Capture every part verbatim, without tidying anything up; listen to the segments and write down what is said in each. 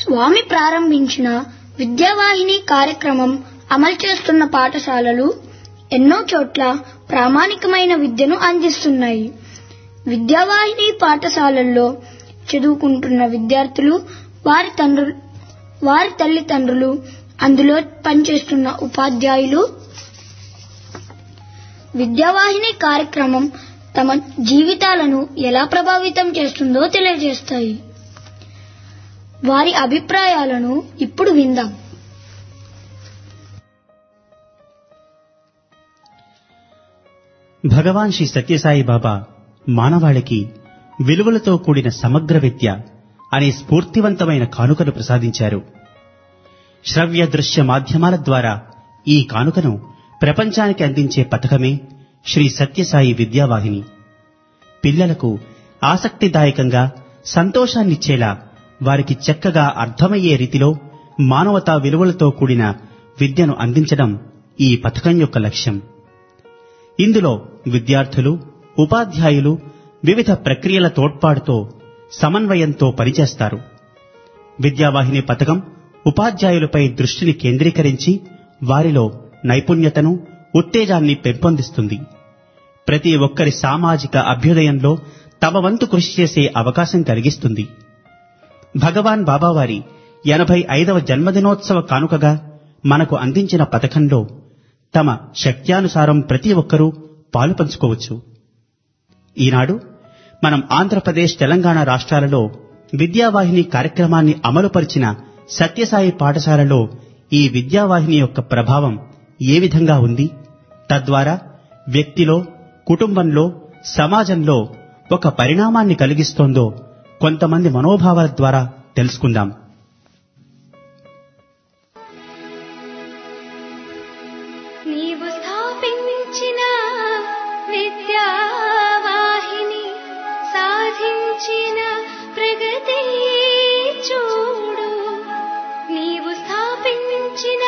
స్వామి ప్రారంభించిన విద్యావాహిని కార్యక్రమం అమలు చేస్తున్న పాఠశాలలు ఎన్నో చోట్ల ప్రామాణికమైన విద్యను అందిస్తున్నాయి. విద్యావాహిని పాఠశాలల్లో చదువుకుంటున్న విద్యార్థులు, వారి తండ్రులు, వారి తల్లిదండ్రులు, అందులో పనిచేస్తున్న ఉపాధ్యాయులు విద్యావాహిని కార్యక్రమం తమ జీవితాలను ఎలా ప్రభావితం చేస్తుందో తెలియజేస్తాయి. వారి అభిప్రాయాలను ఇప్పుడు విందాం. భగవాన్ శ్రీ సత్యసాయి బాబా మానవాళికి విలువలతో కూడిన సమగ్ర విద్య అనే స్ఫూర్తివంతమైన కానుకను ప్రసాదించారు. శ్రవ్య దృశ్య మాధ్యమాల ద్వారా ఈ కానుకను ప్రపంచానికి అందించే పథకమే శ్రీ సత్యసాయి విద్యావాహిని. పిల్లలకు ఆసక్తిదాయకంగా సంతోషాన్నిచ్చేలా వారికి చక్కగా అర్థమయ్యే రీతిలో మానవతా విలువలతో కూడిన విద్యను అందించడం ఈ పథకం యొక్క లక్ష్యం. ఇందులో విద్యార్థులు, ఉపాధ్యాయులు వివిధ ప్రక్రియల తోడ్పాటుతో సమన్వయంతో పనిచేస్తారు. విద్యావాహిని పథకం ఉపాధ్యాయులపై దృష్టిని కేంద్రీకరించి వారిలో నైపుణ్యతను, ఉత్తేజాన్ని పెంపొందిస్తుంది. ప్రతి ఒక్కరి సామాజిక అభ్యుదయంలో తమ వంతు కృషి చేసే అవకాశం కలిగిస్తుంది. భగవాన్ బాబావారి ఎనభై ఐదవ జన్మదినోత్సవ కానుకగా మనకు అందించిన పథకంలో తమ శక్త్యానుసారం ప్రతి ఒక్కరూ పాలు పంచుకోవచ్చు. ఈనాడు మనం ఆంధ్రప్రదేశ్, తెలంగాణ రాష్ట్రాలలో విద్యావాహిని కార్యక్రమాన్ని అమలుపరిచిన సత్యసాయి పాఠశాలలో ఈ విద్యావాహిని యొక్క ప్రభావం ఏ విధంగా ఉంది, తద్వారా వ్యక్తిలో, కుటుంబంలో, సమాజంలో ఒక పరిణామాన్ని కలిగిస్తోందో కొంతమంది మనోభావాల ద్వారా తెలుసుకుందాం. నీవు స్థాపించిన విద్యావాహిని సాధించిన ప్రగతి చూడు. నీవు స్థాపించిన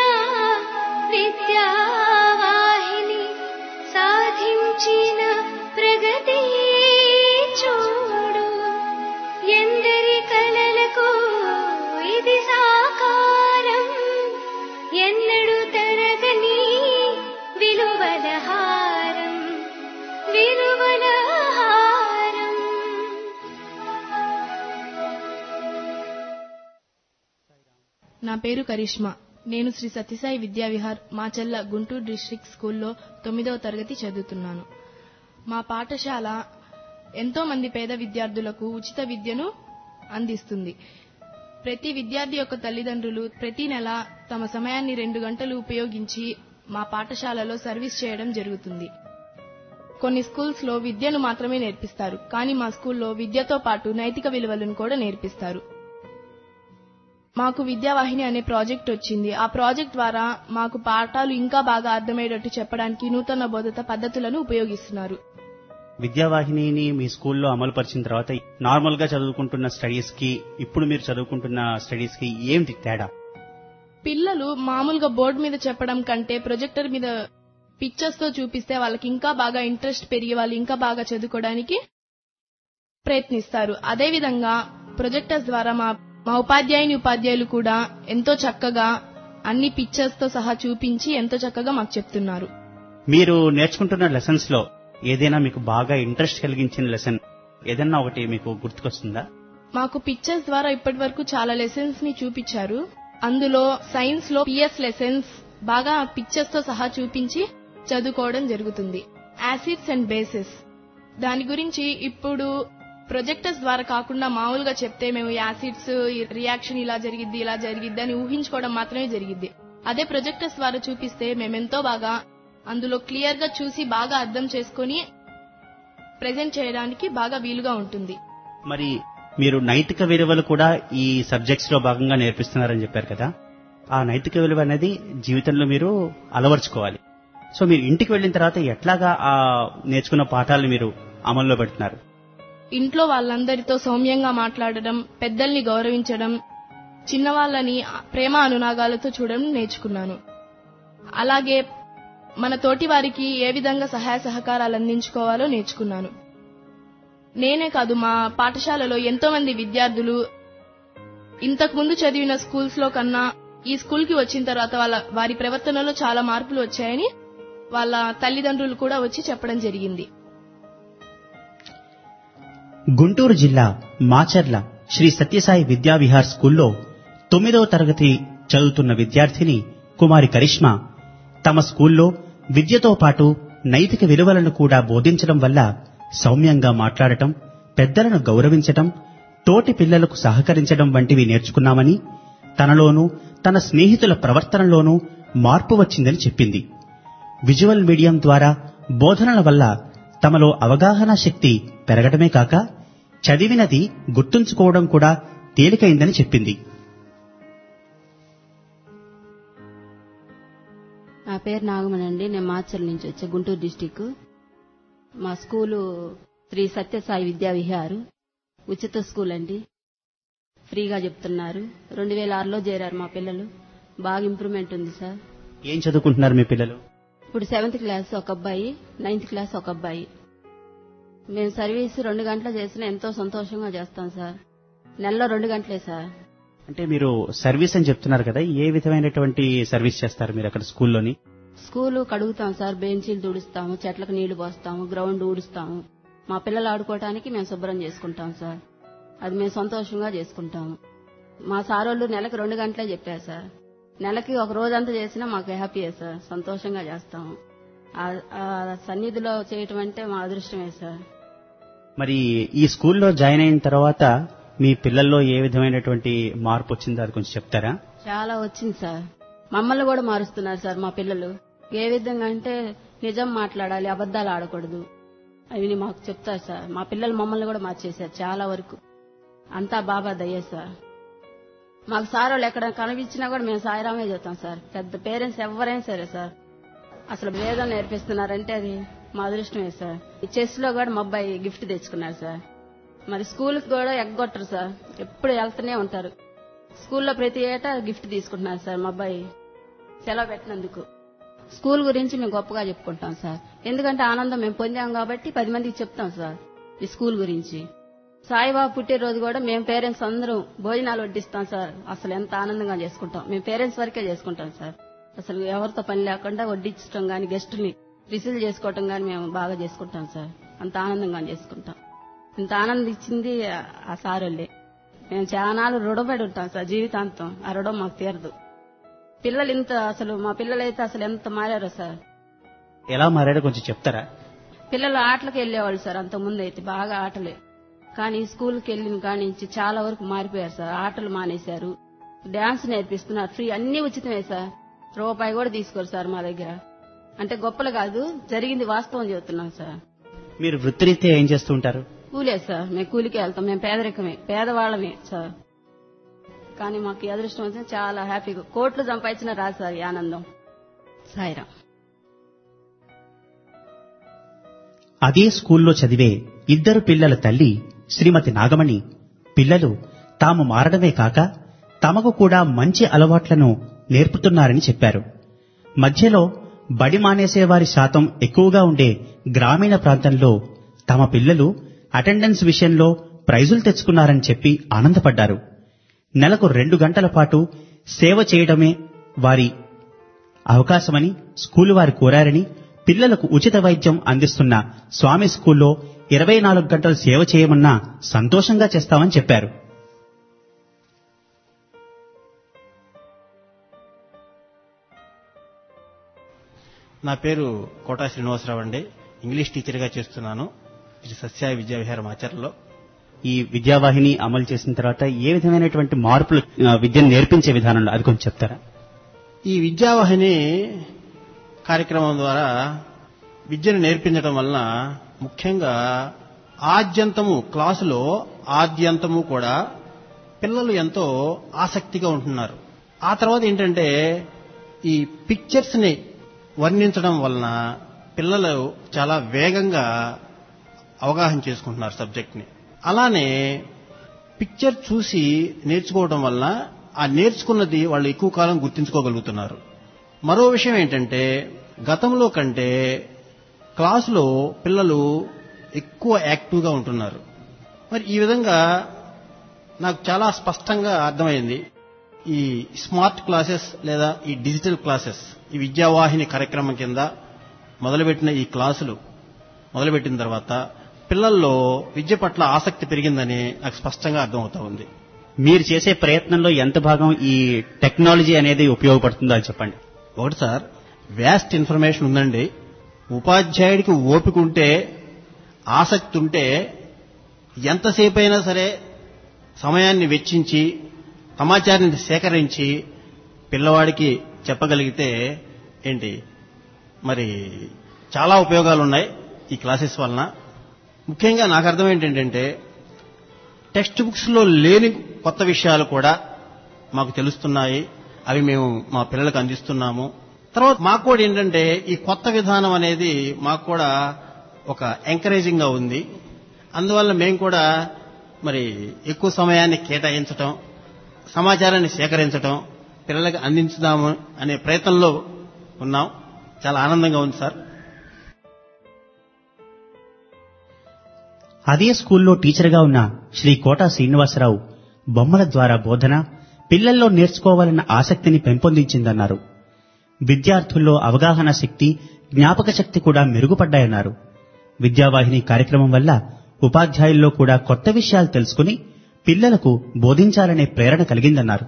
విద్యావాహిని సాధించిన ప్రగతి చూడు. ఎందరి కలలకు ఇది సాకారం, ఎన్నడు తరగని విలువల హారం, విలువల హారం. నా పేరు కరిష్మా. నేను శ్రీ సత్యసాయి విద్యావిహార్ మాచల్ల గుంటూరు డిస్ట్రిక్ట్ స్కూల్లో తొమ్మిదవ తరగతి చదువుతున్నాను. మా పాఠశాల ఎంతో మంది పేద విద్యార్థులకు ఉచిత విద్యను అందిస్తుంది. ప్రతి విద్యార్థి యొక్క తల్లిదండ్రులు ప్రతి నెల తమ సమయాన్ని రెండు గంటలు ఉపయోగించి మా పాఠశాలలో సర్వీస్ చేయడం జరుగుతుంది. కొన్ని స్కూల్స్ లో విద్యను మాత్రమే నేర్పిస్తారు, కానీ మా స్కూల్లో విద్యతో పాటు నైతిక విలువలను కూడా నేర్పిస్తారు. మాకు విద్యావాహిని అనే ప్రాజెక్ట్ వచ్చింది. ఆ ప్రాజెక్ట్ ద్వారా మాకు పాఠాలు ఇంకా బాగా అర్థమయ్యేటట్టు చెప్పడానికి నూతన బోధన పద్ధతులను ఉపయోగిస్తున్నారు. విద్యావాహినిని మీ స్కూల్లో అమలు పరిచిన తర్వాత నార్మల్ గా చదువుకుంటున్న స్టడీస్ కి ఇప్పుడు మీరు చదువుకుంటున్న స్టడీస్ కి ఏంటి తేడా? పిల్లలు మామూలుగా బోర్డు మీద చెప్పడం కంటే ప్రొజెక్టర్ మీద పిక్చర్స్ తో చూపిస్తే వాళ్ళకి ఇంకా బాగా ఇంట్రెస్ట్ పెరిగి వాళ్ళు ఇంకా బాగా చదువుకోవడానికి ప్రయత్నిస్తారు. అదేవిధంగా ప్రొజెక్టర్స్ ద్వారా మా మా ఉపాధ్యాయుని ఉపాధ్యాయులు కూడా ఎంతో చక్కగా అన్ని పిక్చర్స్ తో సహా చూపించి ఎంతో చక్కగా మాకు చెప్తున్నారు. మీరు నేర్చుకుంటున్న లెసన్స్ లో ఏదైనా మీకు బాగా ఇంట్రెస్ట్ కలిగించిన లెసన్ ఏదైనా ఒకటి మీకు గుర్తుకొస్తుందా? మాకు పిక్చర్స్ ద్వారా ఇప్పటి వరకు చాలా లెసన్స్ ని చూపించారు. అందులో సైన్స్ లో పిఎస్ లెసన్స్ బాగా పిక్చర్స్ తో సహా చూపించి చదువుకోవడం జరుగుతుంది. యాసిడ్స్ అండ్ బేసెస్ దాని గురించి ఇప్పుడు ప్రొజెక్టర్స్ ద్వారా కాకుండా మామూలుగా చెప్తే మేము యాసిడ్స్ రియాక్షన్ ఇలా జరిగిద్ది ఇలా జరిగిద్ది అని ఊహించుకోవడం మాత్రమే జరిగిద్ది. అదే ప్రొజెక్టర్స్ ద్వారా చూపిస్తే మేమెంతో బాగా అందులో క్లియర్ గా చూసి బాగా అర్థం చేసుకుని ప్రెజెంట్ చేయడానికి బాగా వీలుగా ఉంటుంది. మరి మీరు నైతిక విలువలు కూడా ఈ సబ్జెక్ట్స్ లో భాగంగా నేర్పిస్తున్నారని చెప్పారు కదా, ఆ నైతిక విలువ అనేది జీవితంలో మీరు అలవర్చుకోవాలి. సో మీరు ఇంటికి వెళ్లిన తర్వాత ఎట్లాగా ఆ నేర్చుకున్న పాఠాలను మీరు అమల్లో పెడుతున్నారు? ఇంట్లో వాళ్ళందరితో సౌమ్యంగా మాట్లాడడం, పెద్దల్ని గౌరవించడం, చిన్నవాళ్ళని ప్రేమ అనురాగాలతో చూడడం నేర్చుకున్నాను. అలాగే మన తోటి వారికి ఏ విధంగా సహాయ సహకారాలు అందించుకోవాలో నేర్చుకున్నాను. నేనే కాదు మా పాఠశాలలో ఎంతో మంది విద్యార్థులు ఇంతకు ముందు చదివిన స్కూల్స్ లో కన్నా ఈ స్కూల్ కి వచ్చిన తర్వాత వాళ్ళ వారి ప్రవర్తనలో చాలా మార్పులు వచ్చాయని వాళ్ళ తల్లిదండ్రులు కూడా వచ్చి చెప్పడం జరిగింది. గుంటూరు జిల్లా మాచర్ల శ్రీ సత్యసాయి విద్యావిహార్ స్కూల్లో తొమ్మిదవ తరగతి చదువుతున్న విద్యార్థిని కుమారి కరిష్మా తమ స్కూల్లో విద్యతో పాటు నైతిక విలువలను కూడా బోధించడం వల్ల సౌమ్యంగా మాట్లాడటం, పెద్దలను గౌరవించటం, తోటి పిల్లలకు సహకరించడం వంటివి నేర్చుకున్నామని, తనలోనూ తన స్నేహితుల ప్రవర్తనలోనూ మార్పు వచ్చిందని చెప్పింది. విజువల్ మీడియం ద్వారా బోధనల వల్ల తమలో అవగాహన శక్తి పెరగడమే కాక చదివినది గుర్తుంచుకోవడం కూడా తేలికైందని చెప్పింది. నా పేరు నాగమణి అండి. నేను మాచర్ల నుంచి వచ్చే గుంటూరు డిస్టిక్. మా స్కూలు శ్రీ సత్యసాయి విద్యావిహార్ ఉచిత స్కూల్ అండి. ఫ్రీగా చెప్తున్నారు. రెండు వేల ఆరులో చేరారు మా పిల్లలు. బాగా ఇంప్రూవ్మెంట్ ఉంది సార్. ఏం చదువుకుంటున్నారు మీ పిల్లలు? ఇప్పుడు సెవెంత్ క్లాస్ ఒక అబ్బాయి, నైన్త్ క్లాస్ ఒక అబ్బాయి. మేము సర్వీస్ రెండు గంటలు చేసినా ఎంతో సంతోషంగా చేస్తాం సార్. నెలలో రెండు గంటలే సార్. అంటే మీరు సర్వీస్ అని చెప్తున్నారు కదా, ఏ విధమైనటువంటి సర్వీస్ చేస్తారు మీరు అక్కడ స్కూల్లోని? స్కూలు కడుగుతాం సార్, బెంచీలు తుడుస్తాము, చెట్లకు నీళ్లు పోస్తాము, గ్రౌండ్ ఊడుస్తాము. మా పిల్లలు ఆడుకోవడానికి మేము శుభ్రం చేసుకుంటాం సార్. అది మేము సంతోషంగా చేసుకుంటాము. మా సారోళ్ళు నెలకు రెండు గంటలే చెప్పారు సార్. నెలకి ఒక రోజంతా చేసినా మాకు హ్యాపీయే సార్. సంతోషంగా చేస్తాము. ఆ సన్నిధిలో చేయటం అంటే మా అదృష్టమే సార్. మరి ఈ స్కూల్లో జాయిన్ అయిన తర్వాత మీ పిల్లల్లో ఏ విధమైనటువంటి మార్పు వచ్చిందో అది కొంచెం చెప్తారా? చాలా వచ్చింది సార్. మమ్మల్ని కూడా మారుస్తున్నారు సార్ మా పిల్లలు. ఏ విధంగా అంటే నిజం మాట్లాడాలి, అబద్దాలు ఆడకూడదు అవి మాకు చెప్తారు సార్. మా పిల్లలు మమ్మల్ని కూడా మార్చేశారు చాలా వరకు. అంతా బాబా దయ్యే సార్. మాకు సార్ వాళ్ళు ఎక్కడ కనిపించినా కూడా మేము సాయిరామే చెప్తాం సార్. పెద్ద పేరెంట్స్ ఎవరైనా సరే సార్. అసలు వేదం నేర్పిస్తున్నారంటే అది మా అదృష్టమే సార్. ఈ చెస్ లో కూడా మా అబ్బాయి గిఫ్ట్ తెచ్చుకున్నారు సార్. మరి స్కూల్కి కూడా ఎగ్గొట్టరు సార్. ఎప్పుడు వెళ్తూనే ఉంటారు. స్కూల్లో ప్రతి ఏటా గిఫ్ట్ తీసుకుంటున్నారు సార్ మా అబ్బాయి సెలవు పెట్టినందుకు. స్కూల్ గురించి మేము గొప్పగా చెప్పుకుంటాం సార్. ఎందుకంటే ఆనందం మేము పొందాం కాబట్టి పది మందికి చెప్తాం సార్ ఈ స్కూల్ గురించి. సాయిబాబా పుట్టినరోజు కూడా మేము పేరెంట్స్ అందరం భోజనాలు వడ్డిస్తాం సార్. అసలు ఎంత ఆనందంగా చేసుకుంటాం. మేము పేరెంట్స్ వరకే చేసుకుంటాం సార్. అసలు ఎవరితో పని లేకుండా వడ్డించడం గాని, గెస్టుని రిసీవ్ చేసుకోవటం గాని మేము బాగా చేసుకుంటాం సార్. అంత ఆనందంగా చేసుకుంటాం. ఇంత ఆనందం ఇచ్చింది ఆ సారోళ్ళే. మేము చాలా రుణపడి ఉంటాం సార్ జీవితాంతం. ఆ రుణం మాకు తీరదు. పిల్లలు ఇంత అసలు మా పిల్లలైతే అసలు ఎంత మారారో సార్. ఎలా మారారో కొంచెం చెప్తారా? పిల్లలు ఆటలకు వెళ్లేవాళ్ళు సార్. అంత ముందు అయితే బాగా ఆటలే. కానీ స్కూల్కి వెళ్ళిన కాడి నుంచి చాలా వరకు మారిపోయారు సార్. ఆటలు మానేశారు. డాన్స్ నేర్పిస్తున్నారు. ఫ్రీ, అన్ని ఉచితమే సార్. రూపాయి కూడా తీసుకోరు సార్ మా దగ్గర. అంటే గొప్పలు కాదు, జరిగింది వాస్తవం చెబుతున్నాం సార్. మీరు వృత్తిరీత్యా ఏం చేస్తూ ఉంటారు? కూలే సార్. మేము కూలికి వెళ్తాం. మేము పేదరికమే, పేదవాళ్ళమే సార్. కానీ మాకు ఈ అదృష్టం వచ్చింది. చాలా హ్యాపీగా కోట్లు సంపాదించిన రాదు సార్ ఈ ఆనందం. సాయిరా. అదే స్కూల్లో చదివే ఇద్దరు పిల్లల తల్లి శ్రీమతి నాగమణి పిల్లలు తాము మారడమే కాక తమకు కూడా మంచి అలవాట్లను నేర్పుతున్నారని చెప్పారు. మధ్యలో బడి మానేసేవారి శాతం ఎక్కువగా ఉండే గ్రామీణ ప్రాంతంలో తమ పిల్లలు అటెండెన్స్ విషయంలో ప్రైజులు తెచ్చుకున్నారని చెప్పి ఆనందపడ్డారు. నెలకు రెండు గంటల పాటు సేవ చేయడమే వారి అవకాశమని స్కూలు వారు కోరారని, పిల్లలకు ఉచిత వైద్యం అందిస్తున్న స్వామి స్కూల్లో ఇరవై నాలుగు గంటలు సేవ చేయమన్నా సంతోషంగా చేస్తామని చెప్పారు. నా పేరు కోటా శ్రీనివాసరావు అండి. ఇంగ్లీష్ టీచర్గా చేస్తున్నాను శ్రీ సత్యసాయి విద్యావిహార్ మాచర్లలో. ఈ విద్యావాహిని అమలు చేసిన తర్వాత ఏ విధమైనటువంటి మార్పులు విద్యను నేర్పించే విధానంలో అది కొంచెం చెప్తారా? ఈ విద్యావాహిని కార్యక్రమం ద్వారా విద్యను నేర్పించడం వలన ముఖ్యంగా ఆద్యంతము క్లాసులో ఆద్యంతము కూడా పిల్లలు ఎంతో ఆసక్తిగా ఉంటున్నారు. ఆ తర్వాత ఏంటంటే ఈ పిక్చర్స్ ని వర్ణించడం వలన పిల్లలు చాలా వేగంగా అవగాహన చేసుకుంటున్నారు సబ్జెక్ట్ ని. అలానే పిక్చర్ చూసి నేర్చుకోవడం వలన ఆ నేర్చుకున్నది వాళ్ళు ఎక్కువ కాలం గుర్తించుకోగలుగుతున్నారు. మరో విషయం ఏంటంటే గతంలో కంటే క్లాసులో పిల్లలు ఎక్కువ యాక్టివ్గా ఉంటున్నారు. మరి ఈ విధంగా నాకు చాలా స్పష్టంగా అర్థమైంది. ఈ స్మార్ట్ క్లాసెస్ లేదా ఈ డిజిటల్ క్లాసెస్, ఈ విద్యావాహిని కార్యక్రమం కింద మొదలుపెట్టిన ఈ క్లాసులు మొదలుపెట్టిన తర్వాత పిల్లల్లో విద్య పట్ల ఆసక్తి పెరిగిందని నాకు స్పష్టంగా అర్థమవుతా ఉంది. మీరు చేసే ప్రయత్నంలో ఎంత భాగం ఈ టెక్నాలజీ అనేది ఉపయోగపడుతుందో అది చెప్పండి. ఒకటి సార్, వ్యాస్ట్ ఇన్ఫర్మేషన్ ఉందండి. ఉపాధ్యాయుడికి ఓపిక ఉంటే, ఆసక్తి ఉంటే ఎంతసేపు అయినా సరే సమయాన్ని వెచ్చించి సమాచారాన్ని సేకరించి పిల్లవాడికి చెప్పగలిగితే ఏంటి మరి చాలా ఉపయోగాలు ఉన్నాయి ఈ క్లాసెస్ వలన. ముఖ్యంగా నాకు అర్థం ఏంటంటే టెక్స్ట్ బుక్స్ లో లేని కొత్త విషయాలు కూడా మాకు తెలుస్తున్నాయి. అవి మేము మా పిల్లలకు అందిస్తున్నాము. తర్వాత మాకు కూడా ఏంటంటే ఈ కొత్త విధానం అనేది మాకు కూడా ఒక ఎంకరేజింగ్ గా ఉంది. అందువల్ల మేము కూడా మరి ఎక్కువ సమయాన్ని కేటాయించటం, సమాచారాన్ని సేకరించటం, పిల్లలకు అందించుదాము అనే ప్రయత్నంలో ఉన్నాం. చాలా ఆనందంగా ఉంది సార్. అదే స్కూల్లో టీచర్గా ఉన్న శ్రీ కోటా శ్రీనివాసరావు బొమ్మల ద్వారా బోధన పిల్లల్లో నేర్చుకోవాలన్న ఆసక్తిని పెంపొందించిందన్నారు. విద్యార్థుల్లో అవగాహన శక్తి, జ్ఞాపక శక్తి కూడా మెరుగుపడ్డాయన్నారు. విద్యావాహిని కార్యక్రమం వల్ల ఉపాధ్యాయుల్లో కూడా కొత్త విషయాలు తెలుసుకుని పిల్లలకు బోధించాలనే ప్రేరణ కలిగిందన్నారు.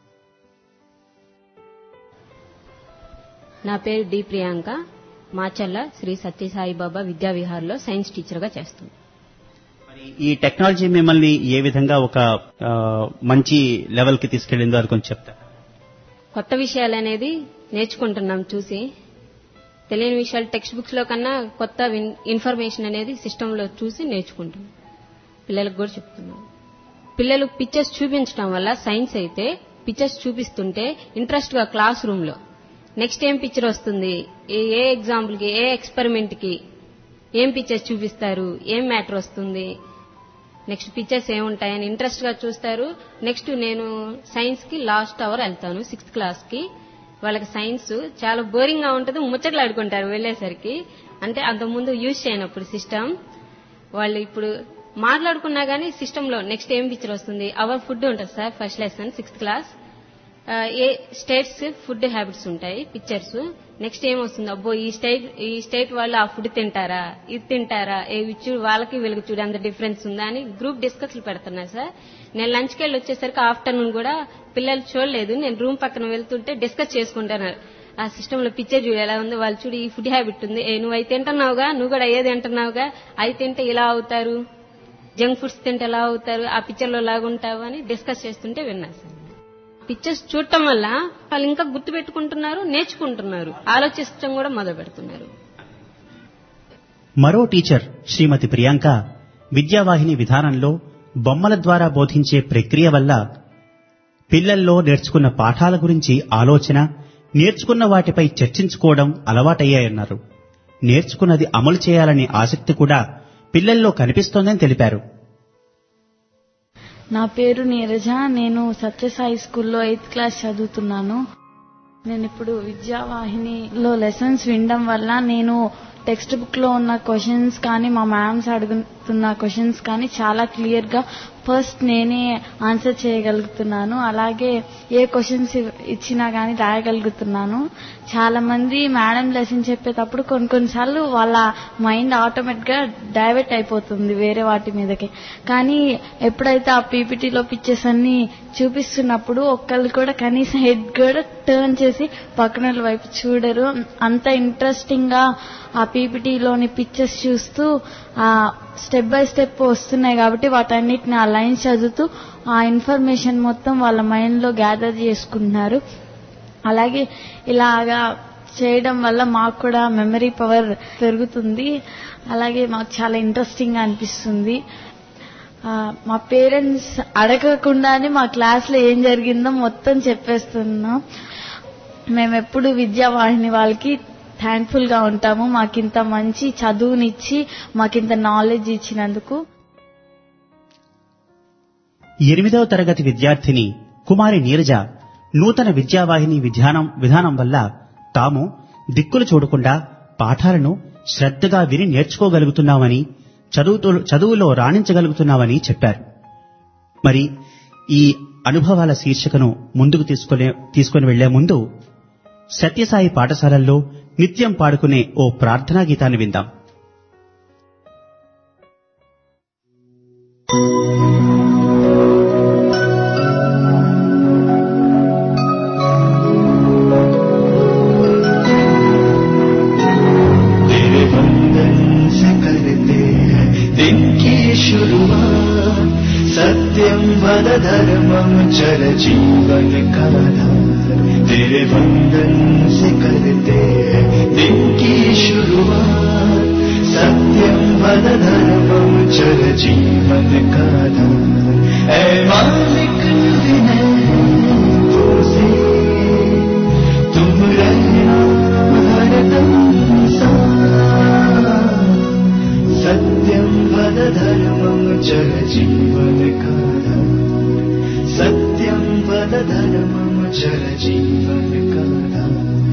నా పేరు డి ప్రియాంక. మాచల్ల శ్రీ సత్యసాయిబాబా విద్యావిహార్లో సైన్స్ టీచర్గా చేస్తుంది. ఈ టెక్నాలజీ మిమ్మల్ని ఏ విధంగా ఒక మంచి లెవెల్ కి తీసుకెళ్లిందో అది కొంచెం చెప్తారా? కొత్త విషయాలు అనేది నేర్చుకుంటున్నాం. చూసి తెలియని విషయాలు టెక్స్ట్ బుక్స్ లో కన్నా కొత్త ఇన్ఫర్మేషన్ అనేది సిస్టమ్ లో చూసి నేర్చుకుంటున్నాం. పిల్లలకు కూడా చెప్తున్నాం. పిల్లలకు పిక్చర్స్ చూపించడం వల్ల సైన్స్ అయితే పిక్చర్స్ చూపిస్తుంటే ఇంట్రెస్ట్ గా క్లాస్ రూమ్ లో నెక్స్ట్ ఏం పిక్చర్ వస్తుంది, ఏ ఎగ్జాంపుల్ కి, ఏ ఎక్స్పెరిమెంట్ కి ఏం పిక్చర్స్ చూపిస్తారు, ఏం మ్యాటర్ వస్తుంది, నెక్స్ట్ పిక్చర్స్ ఏముంటాయని ఇంట్రెస్ట్ గా చూస్తారు. నెక్స్ట్ నేను సైన్స్ కి లాస్ట్ అవర్ వెళ్తాను సిక్స్త్ క్లాస్ కి. వాళ్ళకి సైన్స్ చాలా బోరింగ్ గా ఉంటుంది, ముచ్చట్లు ఆడుకుంటారు వెళ్లేసరికి. అంటే అంతకుముందు యూజ్ చేయనప్పుడు సిస్టమ్ వాళ్ళు ఇప్పుడు మాట్లాడుకున్నా గానీ సిస్టమ్ లో నెక్స్ట్ ఏం పిక్చర్ వస్తుంది. అవర్ ఫుడ్ ఉంటుంది sir first lesson sixth class. ఏ స్టేట్స్ ఫుడ్ హ్యాబిట్స్ ఉంటాయి పిక్చర్స్. నెక్స్ట్ ఏం వస్తుంది, అబ్బో ఈ స్టేట్ ఈ స్టేట్ వాళ్ళు ఆ ఫుడ్ తింటారా, ఇది తింటారా, ఏ చూడు వాళ్ళకి వీళ్ళకి చూడు అంత డిఫరెన్స్ ఉందా అని గ్రూప్ డిస్కస్లు పెడుతున్నారు సార్. నేను లంచ్కి వెళ్ళి వచ్చేసరికి ఆఫ్టర్నూన్ కూడా పిల్లలు చూడలేదు, నేను రూమ్ పక్కన వెళ్తుంటే డిస్కస్ చేసుకుంటున్నారు. ఆ సిస్టమ్ లో పిక్చర్ చూడు ఎలా ఉంది, వాళ్ళు చూడు ఈ ఫుడ్ హ్యాబిట్ ఉంది, ఏ నువ్వు అవి తింటున్నావుగా, నువ్వు కూడా అయ్యేది తింటున్నావుగా, అవి తింటే ఇలా అవుతారు, జంక్ ఫుడ్స్ తింటే ఎలా అవుతారు, ఆ పిక్చర్ లో లాగుంటావు అని డిస్కస్ చేస్తుంటే విన్నా సార్. పిక్చర్స్ చూడటం వల్ల వాళ్ళు ఇంకా గుర్తు పెట్టుకుంటున్నారు, నేర్చుకుంటున్నారు, ఆలోచించడం కూడా మొదలు పెడుతున్నారు. మరో టీచర్ శ్రీమతి ప్రియాంక విద్యావాహిని విధానంలో బొమ్మల ద్వారా బోధించే ప్రక్రియ వల్ల పిల్లల్లో నేర్చుకున్న పాఠాల గురించి ఆలోచన, నేర్చుకున్న వాటిపై చర్చించుకోవడం అలవాటయ్యాయన్నారు. నేర్చుకున్నది అమలు చేయాలనే ఆసక్తి కూడా పిల్లల్లో కనిపిస్తోందని తెలిపారు. నా పేరు నీరజ. నేను సత్యసాయి స్కూల్లో ఎయిత్ క్లాస్ చదువుతున్నాను. నేను ఇప్పుడు విద్యావాహినిలో లెసన్స్ వినడం వల్ల నేను టెక్స్ట్ బుక్ లో ఉన్న క్వశ్చన్స్ కానీ మా మ్యామ్స్ అడుగుతున్న క్వశ్చన్స్ కానీ చాలా క్లియర్ గా ఫస్ట్ నేనే ఆన్సర్ చేయగలుగుతున్నాను. అలాగే ఏ క్వశ్చన్స్ ఇచ్చినా కానీ రాయగలుగుతున్నాను. చాలా మంది మేడం లెసన్ చెప్పేటప్పుడు కొన్ని కొన్నిసార్లు వాళ్ళ మైండ్ ఆటోమేటిక్ గా డైవర్ట్ అయిపోతుంది వేరే వాటి మీదకి. కానీ ఎప్పుడైతే ఆ పీపీటీలో పిక్చర్స్ అన్ని చూపిస్తున్నప్పుడు ఒక్కళ్ళు కూడా కనీసం హెడ్ కూడా టర్న్ చేసి పక్కన వైపు చూడరు. అంత ఇంట్రెస్టింగ్ గా ఆ పీపీటీలోని పిక్చర్స్ చూస్తూ ఆ స్టెప్ బై స్టెప్ వస్తున్నాయి కాబట్టి వాటన్నిటిని ఆ లైన్స్ చదువుతూ ఆ ఇన్ఫర్మేషన్ మొత్తం వాళ్ళ మైండ్ లో గ్యాదర్ చేసుకుంటున్నారు. అలాగే ఇలాగా చేయడం వల్ల మాకు కూడా మెమరీ పవర్ పెరుగుతుంది. అలాగే మాకు చాలా ఇంట్రెస్టింగ్ గా అనిపిస్తుంది. మా పేరెంట్స్ అడగకుండానే మా క్లాస్ లో ఏం జరిగిందో మొత్తం చెప్పేస్తున్నాం. మేమెప్పుడు విద్యావాహిని వాళ్ళకి థ్యాంక్ఫుల్ గా ఉంటాము, మాకింత మంచి చదువునిచ్చి మాకింత నాలెడ్జ్ ఇచ్చినందుకు. ఎనిమిదవ తరగతి విద్యార్థిని కుమారి నీరజ నూతన విద్యావాహిని విధానం విధానం వల్ల తాము దిక్కులు చూడకుండా పాఠాలను శ్రద్ధగా విని నేర్చుకోగలుగుతున్నామని, చదువుతో చదువులో రాణించగలుగుతున్నామని చెప్పారు. మరి ఈ అనుభవాల శీర్షికను ముందుకు తీసుకునే తీసుకుని వెళ్లే ముందు సత్యసాయి పాఠశాలల్లో నిత్యం పాడుకునే ఓ ప్రార్థనా గీతాన్ని విందాం. सत्यम वद धर्मम चल जीवन का आधार तेरे वंदन से करते हैं दिन की शुरुआत. सत्यम वद धर्मम चल जीवन का आधार. ऐ मालिक विनय तुझसे तुम रहना हरदम साथ. सत्यम वद धर्मम चल जीवन का आधार. सत्यम वद धर्मम चल जीवन का आधार.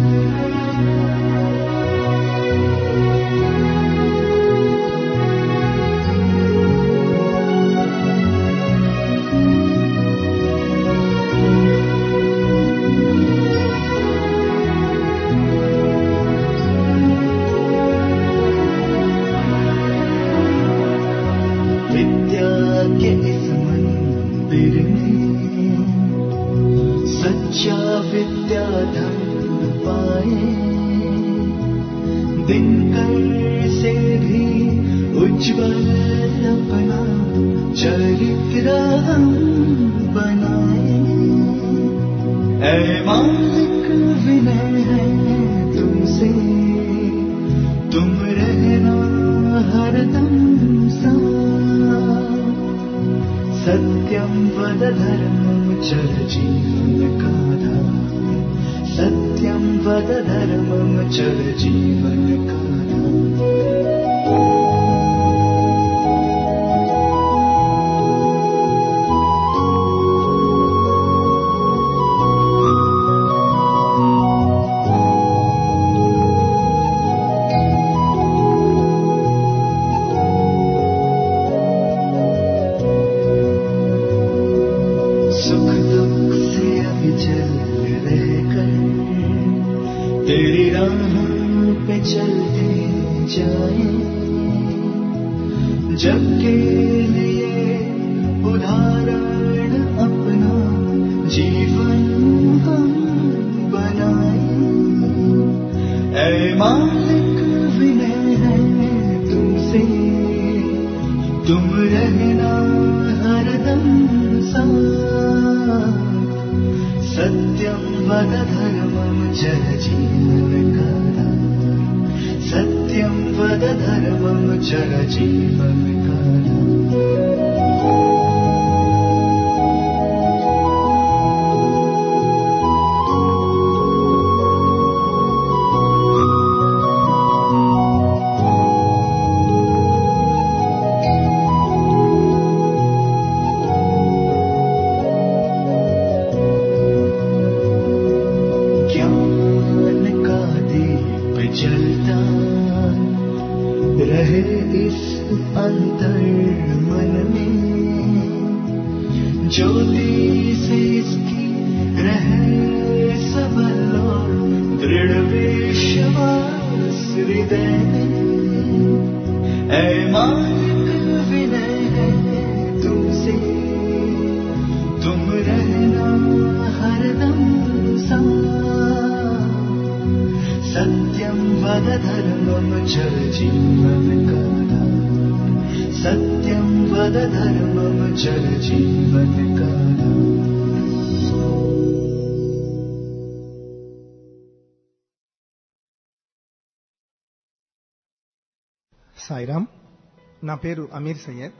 సాయిరామ్. నా పేరు అమీర్ సయ్యద్.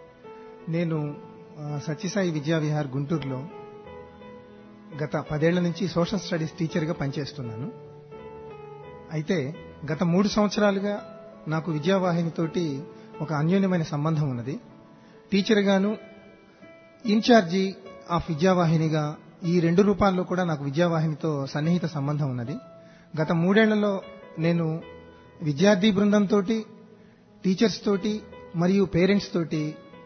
నేను సత్యసాయి విద్యావిహార్ గుంటూరులో గత పదేళ్ల నుంచి సోషల్ స్టడీస్ టీచర్గా పనిచేస్తున్నాను. అయితే గత మూడు సంవత్సరాలుగా నాకు విద్యావాహినితోటి ఒక అన్యోన్యమైన సంబంధం ఉన్నది. టీచర్గాను ఇన్ఛార్జి ఆఫ్ విద్యావాహినిగా ఈ రెండు రూపాల్లో కూడా నాకు విద్యావాహినితో సన్నిహిత సంబంధం ఉన్నది. గత మూడేళ్లలో నేను విద్యార్థి బృందంతో, టీచర్స్ తోటి మరియు పేరెంట్స్ తోటి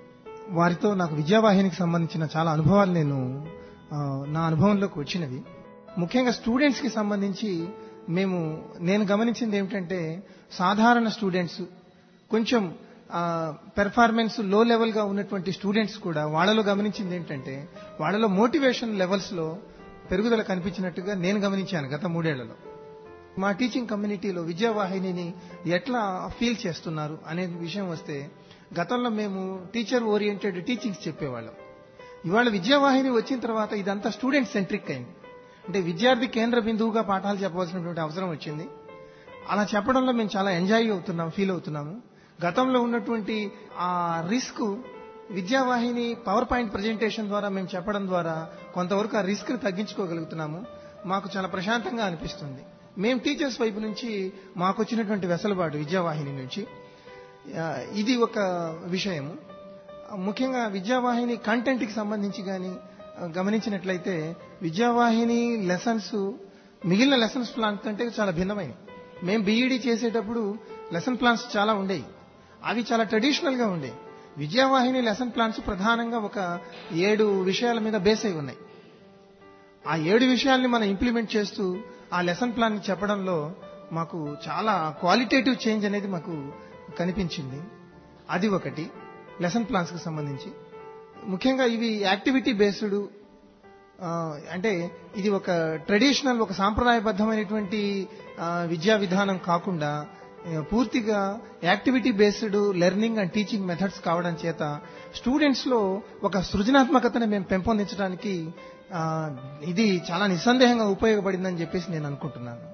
వారితో నాకు విద్యావాహినికి సంబంధించిన చాలా అనుభవాలు నేను ఆ, నా అనుభవంలోకి వచ్చినవి. ముఖ్యంగా స్టూడెంట్స్ కి సంబంధించి మేము నేను గమనించింది ఏమిటంటే, సాధారణ స్టూడెంట్స్, కొంచెం పెర్ఫార్మెన్స్ లో లెవెల్ గా ఉన్నటువంటి స్టూడెంట్స్ కూడా వాళ్ళలో గమనించింది ఏంటంటే, వాళ్ళలో మోటివేషన్ లెవెల్స్ లో పెరుగుదల కనిపించినట్టుగా నేను గమనించాను గత మూడేళ్లలో. మా టీచింగ్ కమ్యూనిటీలో విద్యావాహినిని ఎట్లా ఫీల్ చేస్తున్నారు అనే విషయం వస్తే, గతంలో మేము టీచర్ ఓరియంటెడ్ టీచింగ్స్ చెప్పేవాళ్ళం. ఇవాళ విద్యావాహిని వచ్చిన తర్వాత ఇదంతా స్టూడెంట్ సెంట్రిక్ అయింది. అంటే విద్యార్థి కేంద్ర బిందువుగా పాఠాలు చెప్పవలసినటువంటి అవసరం వచ్చింది. అలా చెప్పడంలో మేము చాలా ఎంజాయ్ అవుతున్నాం, ఫీల్ అవుతున్నాము. గతంలో ఉన్నటువంటి ఆ risk Vidyavahini power point presentation ద్వారా మేము చెప్పడం ద్వారా కొంతవరకు ఆ రిస్క్ ని తగ్గించుకోగలుగుతున్నాము. మాకు చాలా ప్రశాంతంగా అనిపిస్తుంది. మేము టీచర్స్ వైపు నుంచి మాకు వచ్చినటువంటి వెసలుబాటు విద్యావాహిని నుంచి ఆ, ఇది ఒక విషయము. ముఖ్యంగా విద్యావాహిని కంటెంట్ కి సంబంధించి కానీ గమనించినట్లయితే, విద్యావాహిని లెసన్స్ మిగిలిన లెసన్స్ ప్లాన్ కంటే చాలా భిన్నమైనవి. మేము బీఈడీ చేసేటప్పుడు లెసన్ ప్లాన్స్ చాలా ఉండేవి. అవి చాలా ట్రెడిషనల్ గా ఉండేవి. విద్యావాహిని లెసన్ ప్లాన్స్ ప్రధానంగా ఒక ఏడు విషయాల మీద బేస్ అయి ఉన్నాయి. ఆ ఏడు విషయాల్ని మనం ఇంప్లిమెంట్ చేస్తూ ఆ లెసన్ ప్లాన్ చెప్పడంలో మాకు చాలా క్వాలిటేటివ్ చేంజ్ అనేది మాకు కనిపించింది. అది ఒకటి లెసన్ ప్లాన్స్ కి సంబంధించి. ముఖ్యంగా ఇవి యాక్టివిటీ బేస్డ్, అంటే ఇది ఒక ట్రెడిషనల్, ఒక సాంప్రదాయబద్ధమైనటువంటి విద్యా విధానం కాకుండా పూర్తిగా activity based learning and teaching methods కావడం చేత స్టూడెంట్స్ లో ఒక సృజనాత్మకతను మేము పెంపొందించడానికి ఇది చాలా నిస్సందేహంగా ఉపయోగపడిందని చెప్పేసి నేను అనుకుంటున్నాను.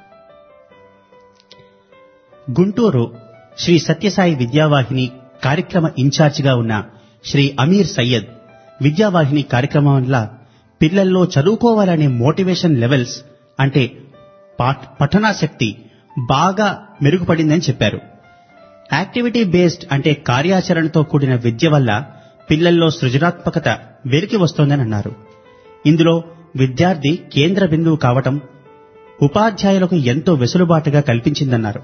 గుంటూరు శ్రీ సత్యసాయి విద్యావాహిని కార్యక్రమ ఇన్ఛార్జిగా ఉన్న శ్రీ అమీర్ సయ్యద్, విద్యావాహిని కార్యక్రమం వల్ల పిల్లల్లో చదువుకోవాలనే మోటివేషన్ లెవెల్స్ అంటే పఠనాశక్తి బాగా మెరుగుపడిందని చెప్పారు. యాక్టివిటీ బేస్డ్ అంటే కార్యాచరణతో కూడిన విద్య వల్ల పిల్లల్లో సృజనాత్మకత వెలికి వస్తోందని అన్నారు. ఇందులో విద్యార్థి కేంద్ర బిందువు కావటం ఉపాధ్యాయులకు ఎంతో వెసులుబాటుగా కల్పించిందన్నారు.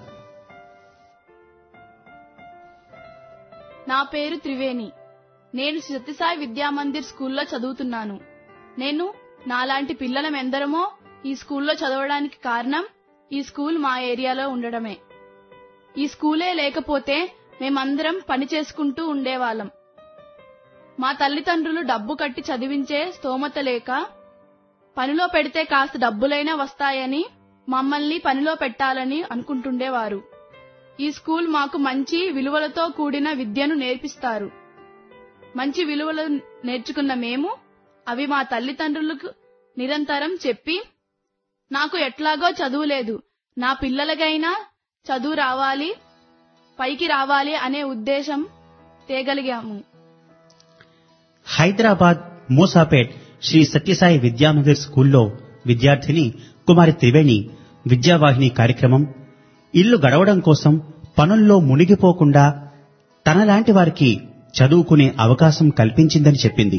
నా పేరు త్రివేణి. నేను సత్యసాయి విద్యామందిర్ స్కూల్లో చదువుతున్నాను. నేను నాలాంటి పిల్లలమెందరమో ఈ స్కూల్లో చదవడానికి కారణం ఈ స్కూల్ మా ఏరియాలో ఉండడమే. ఈ స్కూలే లేకపోతే మేమందరం పని చేసుకుంటూ ఉండేవాళ్ళం. మా తల్లిదండ్రులు డబ్బు కట్టి చదివించే స్తోమత లేక పనిలో పెడితే కాస్త డబ్బులైనా వస్తాయని మమ్మల్ని పనిలో పెట్టాలని అనుకుంటుండేవారు. ఈ స్కూల్ మాకు మంచి విలువలతో కూడిన విద్యను నేర్పిస్తారు. మంచి విలువలు నేర్చుకున్న మేము అవి మా తల్లిదండ్రులకు నిరంతరం చెప్పి, నాకు ఎట్లాగో చదువులేదు, నా పిల్లలకైనా చదువు రావాలి, పైకి రావాలి అనే ఉద్దేశం తేగలిగాము. హైదరాబాద్ మూసాపేట్ శ్రీ సత్యసాయి విద్యామందిర్ స్కూల్లో విద్యార్థిని కుమారి త్రివేణి విద్యావాహిని కార్యక్రమం ఇల్లు గడవడం కోసం పనుల్లో మునిగిపోకుండా తనలాంటి వారికి చదువుకునే అవకాశం కల్పించిందని చెప్పింది.